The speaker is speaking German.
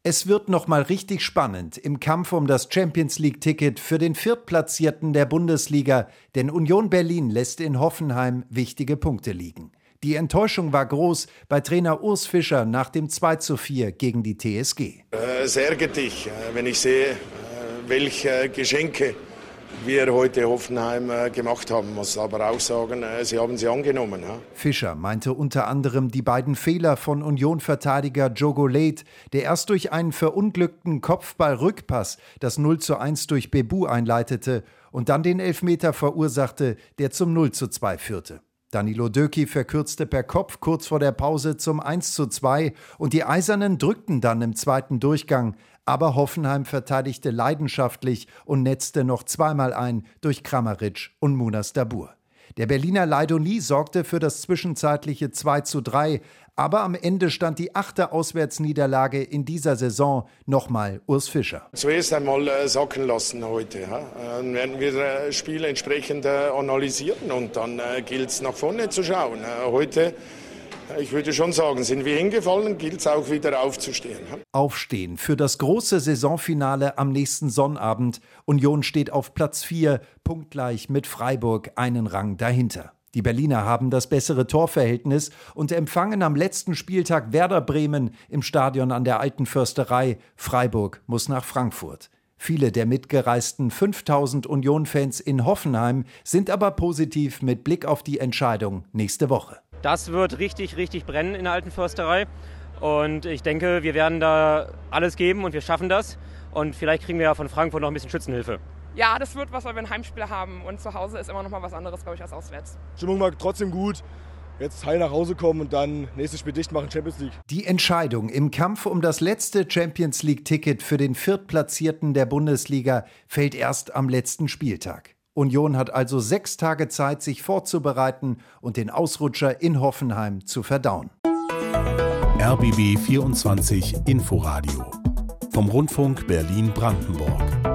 Es wird nochmal richtig spannend im Kampf um das Champions-League-Ticket für den Viertplatzierten der Bundesliga, denn Union Berlin lässt in Hoffenheim wichtige Punkte liegen. Die Enttäuschung war groß bei Trainer Urs Fischer nach dem 2:4 gegen die TSG. Es ärgert dich, wenn ich sehe, welche Geschenke wir heute Hoffenheim gemacht haben. Muss aber auch sagen, sie haben sie angenommen. Ja. Fischer meinte unter anderem die beiden Fehler von Union-Verteidiger Diogo Leite, der erst durch einen verunglückten Kopfball-Rückpass das 0:1 durch Bebu einleitete und dann den Elfmeter verursachte, der zum 0:2 führte. Danilo Döki verkürzte per Kopf kurz vor der Pause zum 1:2 und die Eisernen drückten dann im zweiten Durchgang. Aber Hoffenheim verteidigte leidenschaftlich und netzte noch zweimal ein durch Kramaric und Munas Dabur. Der Berliner Leidoni sorgte für das zwischenzeitliche 2:3, aber am Ende stand die 8. Auswärtsniederlage in dieser Saison. Nochmal Urs Fischer. Zuerst einmal sacken lassen heute. Ja. Dann werden wir das Spiel entsprechend analysieren und dann gilt es nach vorne zu schauen. Heute, ich würde schon sagen, sind wir hingefallen, gilt es auch wieder aufzustehen. Aufstehen für das große Saisonfinale am nächsten Sonnabend. Union steht auf Platz 4, punktgleich mit Freiburg, einen Rang dahinter. Die Berliner haben das bessere Torverhältnis und empfangen am letzten Spieltag Werder Bremen im Stadion an der Alten Försterei. Freiburg muss nach Frankfurt. Viele der mitgereisten 5000 Union-Fans in Hoffenheim sind aber positiv mit Blick auf die Entscheidung nächste Woche. Das wird richtig, richtig brennen in der Alten Försterei. Und ich denke, wir werden da alles geben und wir schaffen das. Und vielleicht kriegen wir ja von Frankfurt noch ein bisschen Schützenhilfe. Ja, das wird was, weil wir ein Heimspiel haben. Und zu Hause ist immer noch mal was anderes, glaube ich, als auswärts. Stimmung war trotzdem gut. Jetzt heil nach Hause kommen und dann nächstes Spiel dicht machen, Champions League. Die Entscheidung im Kampf um das letzte Champions League-Ticket für den Viertplatzierten der Bundesliga fällt erst am letzten Spieltag. Union hat also 6 Tage Zeit, sich vorzubereiten und den Ausrutscher in Hoffenheim zu verdauen. RBB 24 Inforadio vom Rundfunk Berlin-Brandenburg.